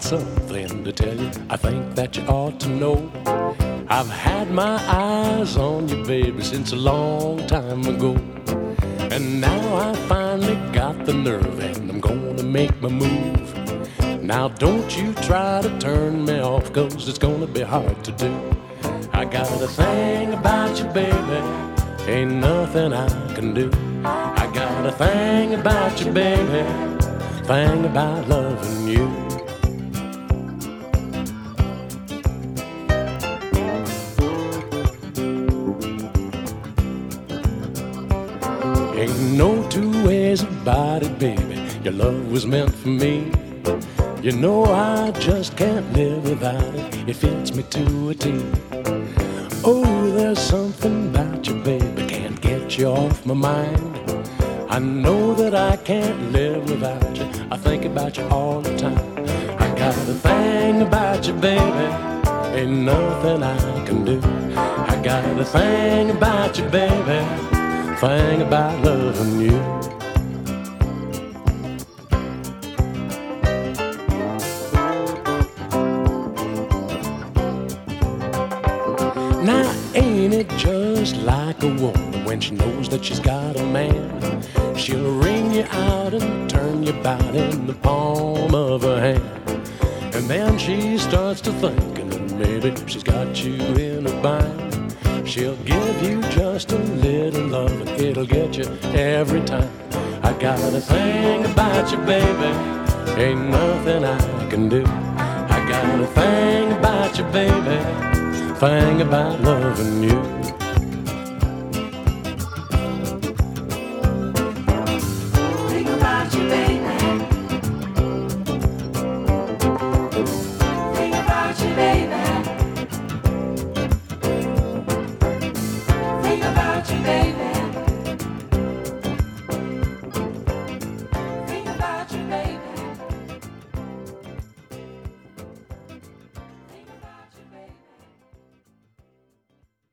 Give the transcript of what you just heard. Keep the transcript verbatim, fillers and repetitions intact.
something to tell you. I think that you ought to know. I've had my eyes on you, baby, since a long time ago. And now I finally got the nerve and I'm gonna make my move. Now don't you try to turn me off, cause it's gonna be hard to do. I got a thing about you, baby, ain't nothing I can do. I got a thing about you, baby, thing about loving you. Ain't no two ways about it, baby, your love was meant for me. You know I just can't live without it, it fits me to a T. Oh, there's something about you, baby, can't get you off my mind. I know that I can't live without you, I think about you all the time. I got a thing about you, baby, ain't nothing I can do. I got a thing about you, baby, thing about loving you. Now ain't it just like a woman when she knows that she's got a man? She'll wring you out and turn you about in the palm of her hand. And then she starts to thinking that maybe she's got you in a bind. She'll give you just a little love and it'll get you every time. I got a thing about you, baby, ain't nothing I can do. I got a thing about you, baby, thing about loving you.